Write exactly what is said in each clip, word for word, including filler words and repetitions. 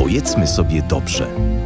Powiedzmy sobie dobrze.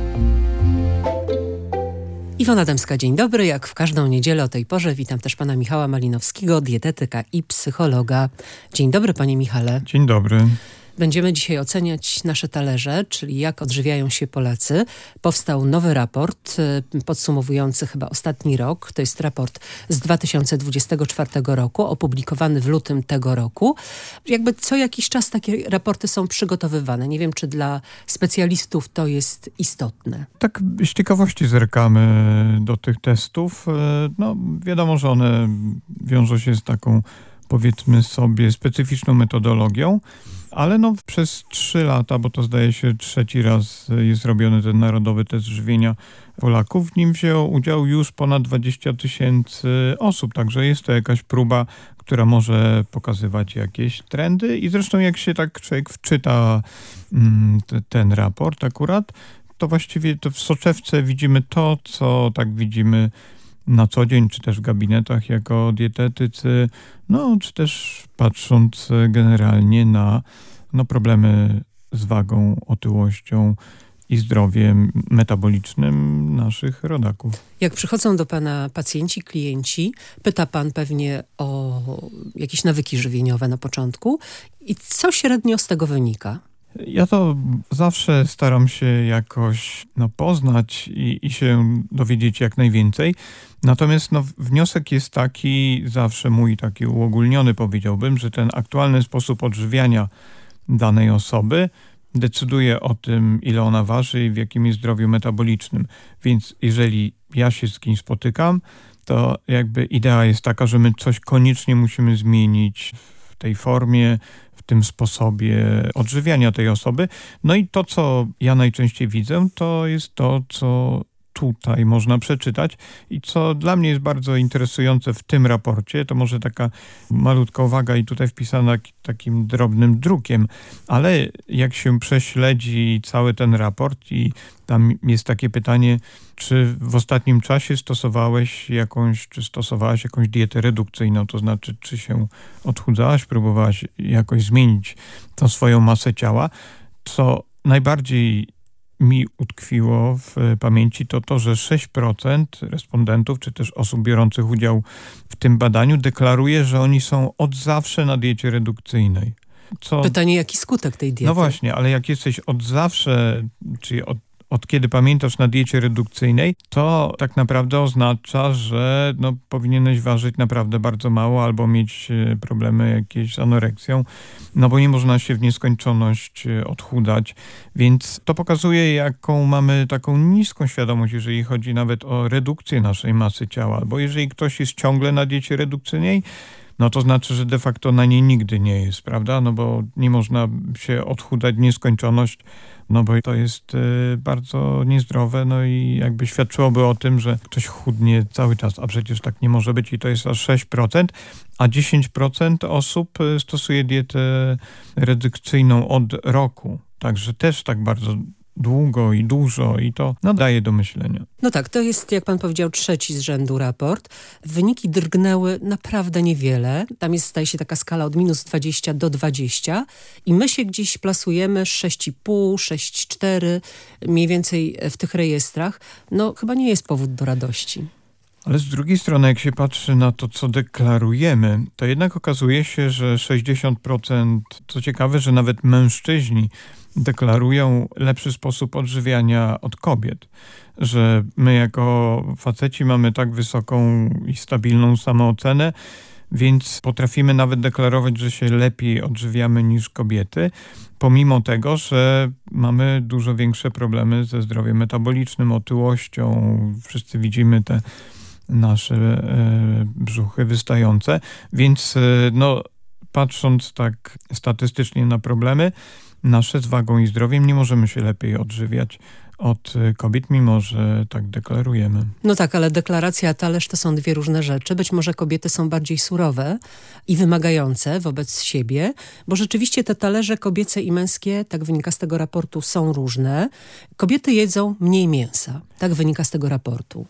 Iwona Dębska, dzień dobry. Jak w każdą niedzielę o tej porze witam też pana Michała Malinowskiego, dietetyka i psychologa. Dzień dobry, panie Michale. Dzień dobry. Będziemy dzisiaj oceniać nasze talerze, czyli jak odżywiają się Polacy. Powstał nowy raport podsumowujący chyba ostatni rok. To jest raport z dwa tysiące dwudziestego czwartego roku, opublikowany w lutym tego roku. Jakby co jakiś czas takie raporty są przygotowywane. Nie wiem, czy dla specjalistów to jest istotne. Tak z ciekawości zerkamy do tych testów. No wiadomo, że one wiążą się z taką, powiedzmy sobie, specyficzną metodologią. Ale no przez trzy lata, bo to zdaje się trzeci raz jest robiony ten Narodowy Test Żywienia Polaków, w nim wzięło udział już ponad dwadzieścia tysięcy osób, także jest to jakaś próba, która może pokazywać jakieś trendy i zresztą jak się tak człowiek wczyta mm, te, ten raport akurat, to właściwie to w soczewce widzimy to, co tak widzimy na co dzień, czy też w gabinetach jako dietetycy, no czy też patrząc generalnie na no, problemy z wagą, otyłością i zdrowiem metabolicznym naszych rodaków. Jak przychodzą do pana pacjenci, klienci, pyta pan pewnie o jakieś nawyki żywieniowe na początku i co średnio z tego wynika? Ja to zawsze staram się jakoś no, poznać i, i się dowiedzieć jak najwięcej. Natomiast no, wniosek jest taki, zawsze mój taki uogólniony powiedziałbym, że ten aktualny sposób odżywiania danej osoby decyduje o tym, ile ona waży i w jakim jest zdrowiu metabolicznym. Więc jeżeli ja się z kimś spotykam, to jakby idea jest taka, że my coś koniecznie musimy zmienić w tej formie, w tym sposobie odżywiania tej osoby. No i to, co ja najczęściej widzę, to jest to, co tutaj można przeczytać i co dla mnie jest bardzo interesujące w tym raporcie, to może taka malutka uwaga i tutaj wpisana takim drobnym drukiem, ale jak się prześledzi cały ten raport i tam jest takie pytanie, czy w ostatnim czasie stosowałeś jakąś, czy stosowałaś jakąś dietę redukcyjną, to znaczy, czy się odchudzałaś, próbowałaś jakoś zmienić tą swoją masę ciała, co najbardziej mi utkwiło w pamięci to to, że sześć procent respondentów, czy też osób biorących udział w tym badaniu deklaruje, że oni są od zawsze na diecie redukcyjnej. Co... Pytanie, jaki skutek tej diety? No właśnie, ale jak jesteś od zawsze, czyli od od kiedy pamiętasz na diecie redukcyjnej, to tak naprawdę oznacza, że no, powinieneś ważyć naprawdę bardzo mało albo mieć problemy jakieś z anoreksją, no bo nie można się w nieskończoność odchudzać, więc to pokazuje, jaką mamy taką niską świadomość, jeżeli chodzi nawet o redukcję naszej masy ciała, albo jeżeli ktoś jest ciągle na diecie redukcyjnej, no to znaczy, że de facto na niej nigdy nie jest, prawda? No bo nie można się odchudzać w nieskończoność, no bo to jest y, bardzo niezdrowe, no i jakby świadczyłoby o tym, że ktoś chudnie cały czas, a przecież tak nie może być i to jest aż sześć procent, a dziesięć procent osób stosuje dietę redukcyjną od roku. Także też tak bardzo długo i dużo i to no, daje do myślenia. No tak, to jest, jak pan powiedział, trzeci z rzędu raport. Wyniki drgnęły naprawdę niewiele. Tam jest, zdaje się, taka skala od minus dwadzieścia do dwadzieścia i my się gdzieś plasujemy sześć i pół, sześć cztery, mniej więcej w tych rejestrach. No chyba nie jest powód do radości. Ale z drugiej strony, jak się patrzy na to, co deklarujemy, to jednak okazuje się, że sześćdziesiąt procent, co ciekawe, że nawet mężczyźni deklarują lepszy sposób odżywiania od kobiet. Że my jako faceci mamy tak wysoką i stabilną samoocenę, więc potrafimy nawet deklarować, że się lepiej odżywiamy niż kobiety, pomimo tego, że mamy dużo większe problemy ze zdrowiem metabolicznym, otyłością. Wszyscy widzimy te nasze e, brzuchy wystające, więc e, no, patrząc tak statystycznie na problemy nasze z wagą i zdrowiem, nie możemy się lepiej odżywiać od kobiet, mimo że tak deklarujemy. No tak, ale deklaracja a talerz to są dwie różne rzeczy. Być może kobiety są bardziej surowe i wymagające wobec siebie, bo rzeczywiście te talerze kobiece i męskie, tak wynika z tego raportu, są różne. Kobiety jedzą mniej mięsa, tak wynika z tego raportu.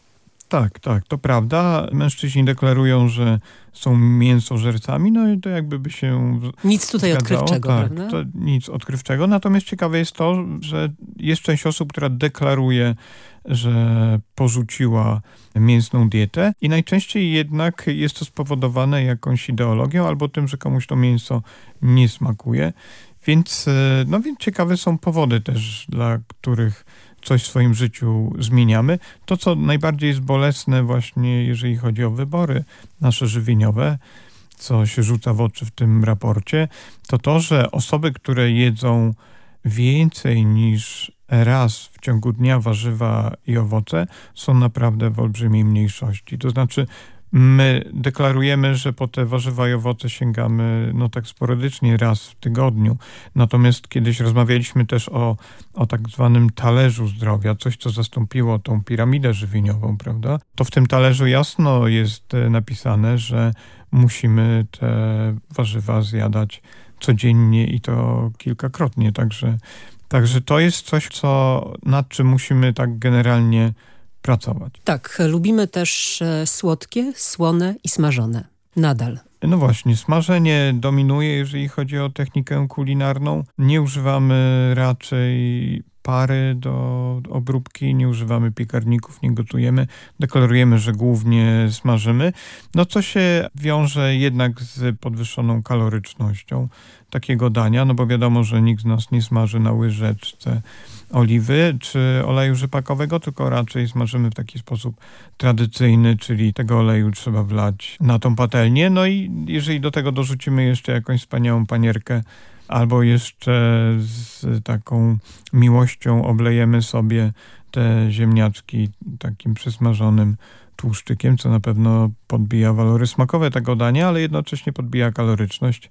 Tak, tak, to prawda. Mężczyźni deklarują, że są mięsożercami, no i to jakby by się Nic tutaj zgadzało. odkrywczego, Tak, prawda? to nic odkrywczego. Natomiast ciekawe jest to, że jest część osób, która deklaruje, że porzuciła mięsną dietę i najczęściej jednak jest to spowodowane jakąś ideologią albo tym, że komuś to mięso nie smakuje. Więc, no więc ciekawe są powody też, dla których coś w swoim życiu zmieniamy. To, co najbardziej jest bolesne właśnie, jeżeli chodzi o wybory nasze żywieniowe, co się rzuca w oczy w tym raporcie, to to, że osoby, które jedzą więcej niż raz w ciągu dnia warzywa i owoce, są naprawdę w olbrzymiej mniejszości. To znaczy, my deklarujemy, że po te warzywa i owoce sięgamy no tak sporadycznie raz w tygodniu. Natomiast kiedyś rozmawialiśmy też o, o tak zwanym talerzu zdrowia, coś co zastąpiło tą piramidę żywieniową, prawda? To w tym talerzu jasno jest napisane, że musimy te warzywa zjadać codziennie i to kilkakrotnie. Także, także to jest coś, co, nad czym musimy tak generalnie pracować. Tak, lubimy też e, słodkie, słone i smażone. Nadal. No właśnie, smażenie dominuje, jeżeli chodzi o technikę kulinarną. Nie używamy raczej pary do obróbki, nie używamy piekarników, nie gotujemy. Deklarujemy, że głównie smażymy. No co się wiąże jednak z podwyższoną kalorycznością takiego dania, no bo wiadomo, że nikt z nas nie smaży na łyżeczce oliwy czy oleju rzepakowego, tylko raczej smażymy w taki sposób tradycyjny, czyli tego oleju trzeba wlać na tą patelnię. No i jeżeli do tego dorzucimy jeszcze jakąś wspaniałą panierkę, albo jeszcze z taką miłością oblejemy sobie te ziemniaczki takim przesmażonym tłuszczykiem, co na pewno podbija walory smakowe tego dania, ale jednocześnie podbija kaloryczność.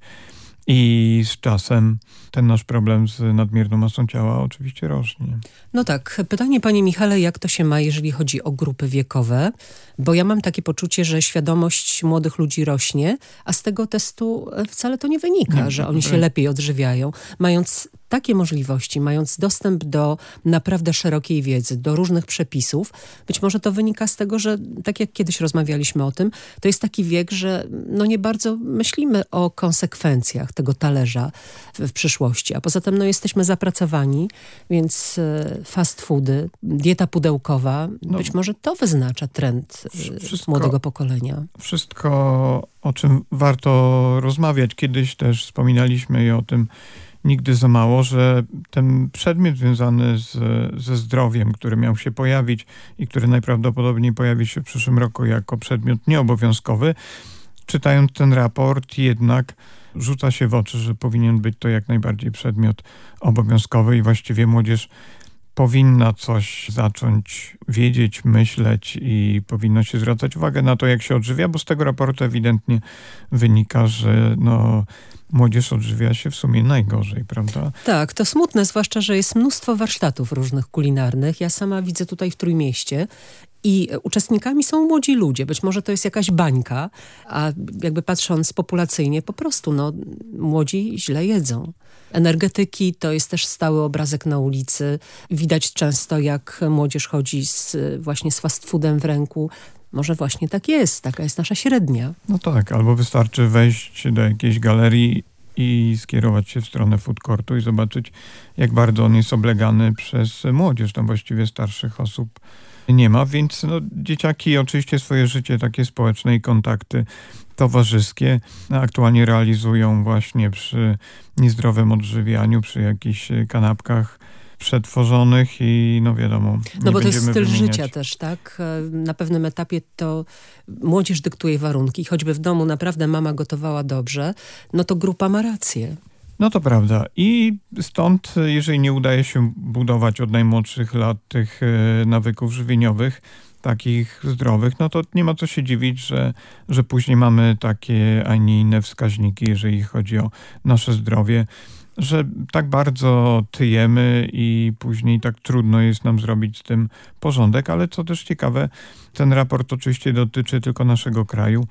I z czasem ten nasz problem z nadmierną masą ciała oczywiście rośnie. No tak. Pytanie, panie Michale, jak to się ma, jeżeli chodzi o grupy wiekowe? Bo ja mam takie poczucie, że świadomość młodych ludzi rośnie, a z tego testu wcale to nie wynika, nie, że oni się lepiej odżywiają. Mając takie możliwości, mając dostęp do naprawdę szerokiej wiedzy, do różnych przepisów, być może to wynika z tego, że tak jak kiedyś rozmawialiśmy o tym, to jest taki wiek, że no nie bardzo myślimy o konsekwencjach tego talerza w, w przyszłości. A poza tym no jesteśmy zapracowani, więc fast foody, dieta pudełkowa, no, być może to wyznacza trend wszystko, młodego pokolenia. Wszystko, o czym warto rozmawiać. Kiedyś też wspominaliśmy i o tym nigdy za mało, że ten przedmiot związany z, ze zdrowiem, który miał się pojawić i który najprawdopodobniej pojawi się w przyszłym roku jako przedmiot nieobowiązkowy, czytając ten raport jednak rzuca się w oczy, że powinien być to jak najbardziej przedmiot obowiązkowy i właściwie młodzież powinna coś zacząć wiedzieć, myśleć i powinno się zwracać uwagę na to, jak się odżywia, bo z tego raportu ewidentnie wynika, że no, młodzież odżywia się w sumie najgorzej, prawda? Tak, to smutne, zwłaszcza, że jest mnóstwo warsztatów różnych kulinarnych. Ja sama widzę tutaj w Trójmieście i uczestnikami są młodzi ludzie. Być może to jest jakaś bańka, a jakby patrząc populacyjnie, po prostu no, młodzi źle jedzą. Energetyki to jest też stały obrazek na ulicy. Widać często, jak młodzież chodzi z, właśnie z fast foodem w ręku. Może właśnie tak jest, taka jest nasza średnia. No tak, albo wystarczy wejść do jakiejś galerii i skierować się w stronę food courtu i zobaczyć, jak bardzo on jest oblegany przez młodzież. Tam właściwie starszych osób nie ma, więc no, dzieciaki oczywiście swoje życie takie społeczne i kontakty towarzyskie aktualnie realizują właśnie przy niezdrowym odżywianiu, przy jakichś kanapkach przetworzonych i no wiadomo. No bo to jest styl wymieniać. życia też, tak? Na pewnym etapie to młodzież dyktuje warunki. Choćby w domu naprawdę mama gotowała dobrze, no to grupa ma rację. No to prawda. I stąd, jeżeli nie udaje się budować od najmłodszych lat tych nawyków żywieniowych, takich zdrowych, no to nie ma co się dziwić, że, że później mamy takie, a nie inne wskaźniki, jeżeli chodzi o nasze zdrowie, że tak bardzo tyjemy i później tak trudno jest nam zrobić z tym porządek, ale co też ciekawe, ten raport oczywiście dotyczy tylko naszego kraju,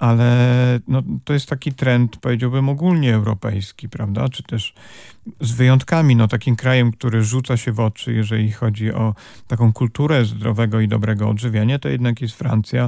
ale no, to jest taki trend, powiedziałbym, ogólnie europejski, prawda? Czy też z wyjątkami, no takim krajem, który rzuca się w oczy, jeżeli chodzi o taką kulturę zdrowego i dobrego odżywiania, to jednak jest Francja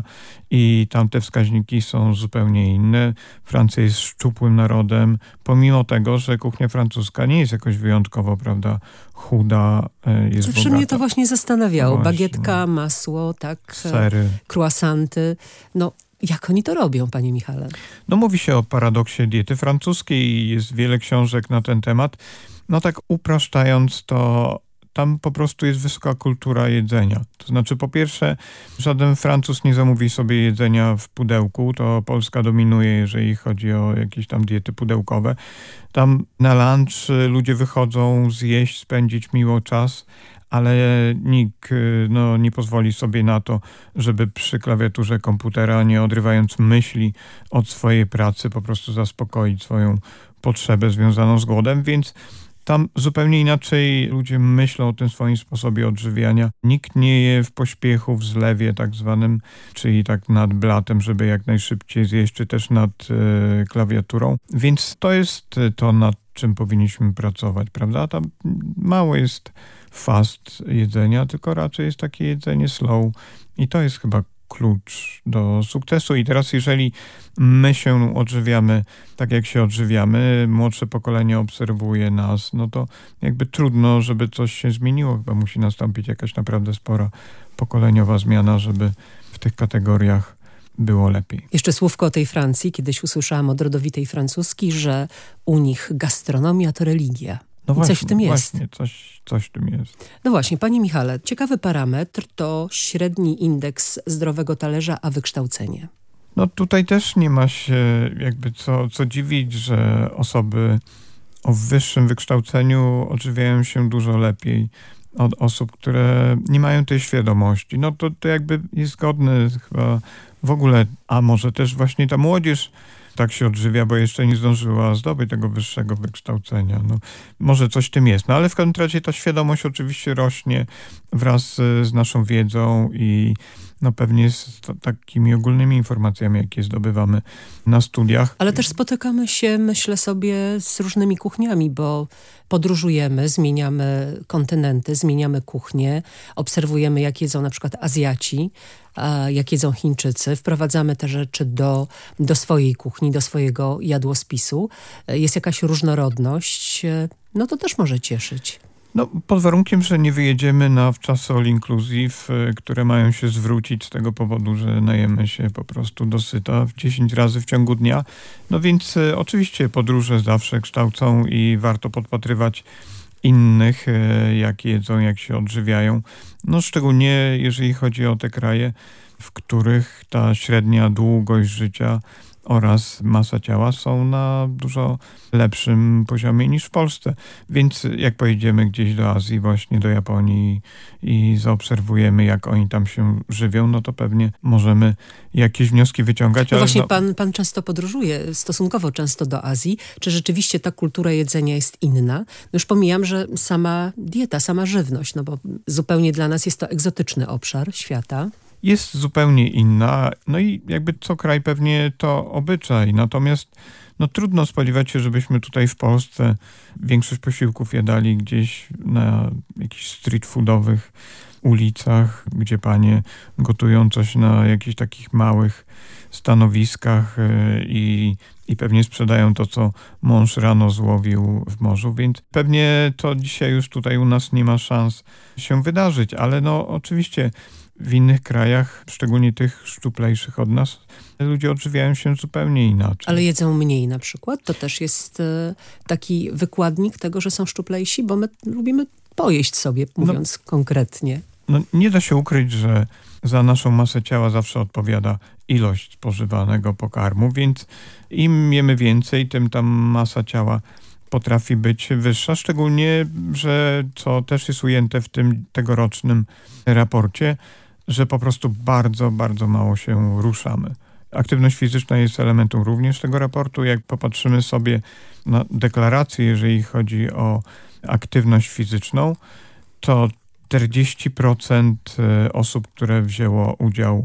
i tam te wskaźniki są zupełnie inne. Francja jest szczupłym narodem, pomimo tego, że kuchnia francuska nie jest jakoś wyjątkowo, prawda, chuda, jest Zawsze bogata. mnie to właśnie zastanawiało. Właśnie. Bagietka, masło, tak, Sery. Croissanty. No, jak oni to robią, panie Michale? No mówi się o paradoksie diety francuskiej i jest wiele książek na ten temat. No tak upraszczając to, tam po prostu jest wysoka kultura jedzenia. To znaczy po pierwsze, żaden Francuz nie zamówi sobie jedzenia w pudełku, to Polska dominuje, jeżeli chodzi o jakieś tam diety pudełkowe. Tam na lunch ludzie wychodzą zjeść, spędzić miło czas, ale nikt no, nie pozwoli sobie na to, żeby przy klawiaturze komputera, nie odrywając myśli od swojej pracy, po prostu zaspokoić swoją potrzebę związaną z głodem, więc tam zupełnie inaczej ludzie myślą o tym swoim sposobie odżywiania. Nikt nie je w pośpiechu, w zlewie tak zwanym, czyli tak nad blatem, żeby jak najszybciej zjeść, czy też nad e, klawiaturą. Więc to jest to, nad czym powinniśmy pracować, prawda? Tam mało jest fast jedzenia, tylko raczej jest takie jedzenie slow i to jest chyba klucz do sukcesu. I teraz jeżeli my się odżywiamy tak, jak się odżywiamy, młodsze pokolenie obserwuje nas, no to jakby trudno, żeby coś się zmieniło. Chyba musi nastąpić jakaś naprawdę spora pokoleniowa zmiana, żeby w tych kategoriach było lepiej. Jeszcze słówko o tej Francji. Kiedyś usłyszałam od rodowitej francuskiej, że u nich gastronomia to religia. No właśnie, coś w tym jest. Właśnie, coś, coś w tym jest. No właśnie, panie Michale, ciekawy parametr to średni indeks zdrowego talerza, a wykształcenie. No tutaj też nie ma się jakby co, co dziwić, że osoby o wyższym wykształceniu odżywiają się dużo lepiej od osób, które nie mają tej świadomości. No to, to jakby jest zgodne chyba w ogóle, a może też właśnie ta młodzież tak się odżywia, bo jeszcze nie zdążyła zdobyć tego wyższego wykształcenia. No, może coś w tym jest. No ale w każdym razie ta świadomość oczywiście rośnie wraz z naszą wiedzą i no pewnie z t- takimi ogólnymi informacjami, jakie zdobywamy na studiach. Ale też spotykamy się, myślę sobie, z różnymi kuchniami, bo podróżujemy, zmieniamy kontynenty, zmieniamy kuchnię, obserwujemy, jak jedzą na przykład Azjaci, a jak jedzą Chińczycy. Wprowadzamy te rzeczy do, do swojej kuchni, do swojego jadłospisu. Jest jakaś różnorodność, no to też może cieszyć. No, pod warunkiem, że nie wyjedziemy na wczasy all inclusive, które mają się zwrócić z tego powodu, że najemy się po prostu dosyta w dziesięć razy w ciągu dnia. No więc y, oczywiście podróże zawsze kształcą i warto podpatrywać innych, y, jak jedzą, jak się odżywiają. No szczególnie jeżeli chodzi o te kraje, w których ta średnia długość życia oraz masa ciała są na dużo lepszym poziomie niż w Polsce. Więc jak pojedziemy gdzieś do Azji, właśnie do Japonii i zaobserwujemy, jak oni tam się żywią, no to pewnie możemy jakieś wnioski wyciągać. No ale właśnie no... pan, pan często podróżuje, stosunkowo często do Azji. Czy rzeczywiście ta kultura jedzenia jest inna? No już pomijam, że sama dieta, sama żywność, no bo zupełnie dla nas jest to egzotyczny obszar świata. Jest zupełnie inna, no i jakby co kraj pewnie to obyczaj, natomiast no trudno spodziewać się, żebyśmy tutaj w Polsce większość posiłków jadali gdzieś na jakichś street foodowych ulicach, gdzie panie gotują coś na jakichś takich małych stanowiskach i, i pewnie sprzedają to, co mąż rano złowił w morzu, więc pewnie to dzisiaj już tutaj u nas nie ma szans się wydarzyć, ale no oczywiście w innych krajach, szczególnie tych szczuplejszych od nas, ludzie odżywiają się zupełnie inaczej. Ale jedzą mniej na przykład? To też jest e, taki wykładnik tego, że są szczuplejsi, bo my lubimy pojeść sobie, mówiąc no, konkretnie. No, nie da się ukryć, że za naszą masę ciała zawsze odpowiada ilość spożywanego pokarmu, więc im jemy więcej, tym ta masa ciała potrafi być wyższa, szczególnie, że co też jest ujęte w tym tegorocznym raporcie, że po prostu bardzo, bardzo mało się ruszamy. Aktywność fizyczna jest elementem również tego raportu. Jak popatrzymy sobie na deklarację, jeżeli chodzi o aktywność fizyczną, to czterdzieści procent osób, które wzięło udział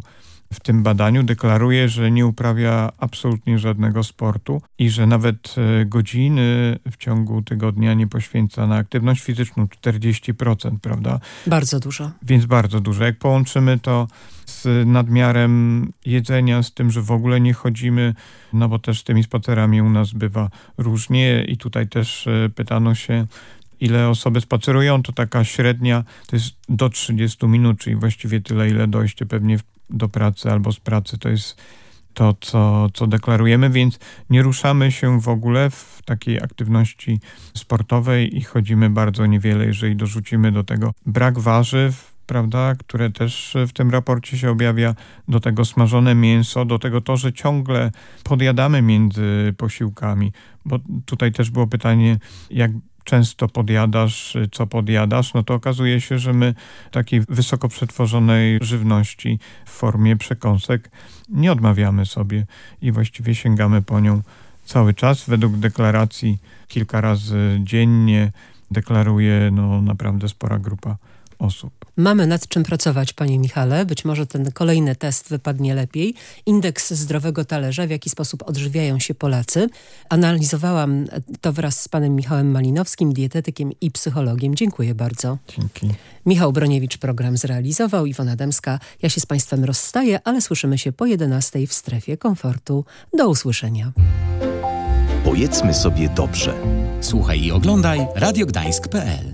w tym badaniu deklaruje, że nie uprawia absolutnie żadnego sportu i że nawet godziny w ciągu tygodnia nie poświęca na aktywność fizyczną, czterdzieści procent, prawda? Bardzo dużo. Więc bardzo dużo. Jak połączymy to z nadmiarem jedzenia, z tym, że w ogóle nie chodzimy, no bo też z tymi spacerami u nas bywa różnie i tutaj też pytano się, ile osoby spacerują, to taka średnia to jest do trzydziestu minut, czyli właściwie tyle, ile dojście pewnie do pracy albo z pracy, to jest to, co, co deklarujemy, więc nie ruszamy się w ogóle w takiej aktywności sportowej i chodzimy bardzo niewiele, jeżeli dorzucimy do tego brak warzyw, prawda, które też w tym raporcie się objawia, do tego smażone mięso, do tego to, że ciągle podjadamy między posiłkami, bo tutaj też było pytanie, jak często podjadasz, co podjadasz, no to okazuje się, że my takiej wysoko przetworzonej żywności w formie przekąsek nie odmawiamy sobie i właściwie sięgamy po nią cały czas. Według deklaracji kilka razy dziennie deklaruje no naprawdę spora grupa osób. Mamy nad czym pracować, panie Michale. Być może ten kolejny test wypadnie lepiej. Indeks zdrowego talerza, w jaki sposób odżywiają się Polacy. Analizowałam to wraz z panem Michałem Malinowskim, dietetykiem i psychologiem. Dziękuję bardzo. Dzięki. Michał Broniewicz program zrealizował. Iwona Dębska. Ja się z państwem rozstaję, ale słyszymy się po jedenastej w Strefie Komfortu. Do usłyszenia. Powiedzmy sobie dobrze. Słuchaj i oglądaj radio gdańsk kropka p l.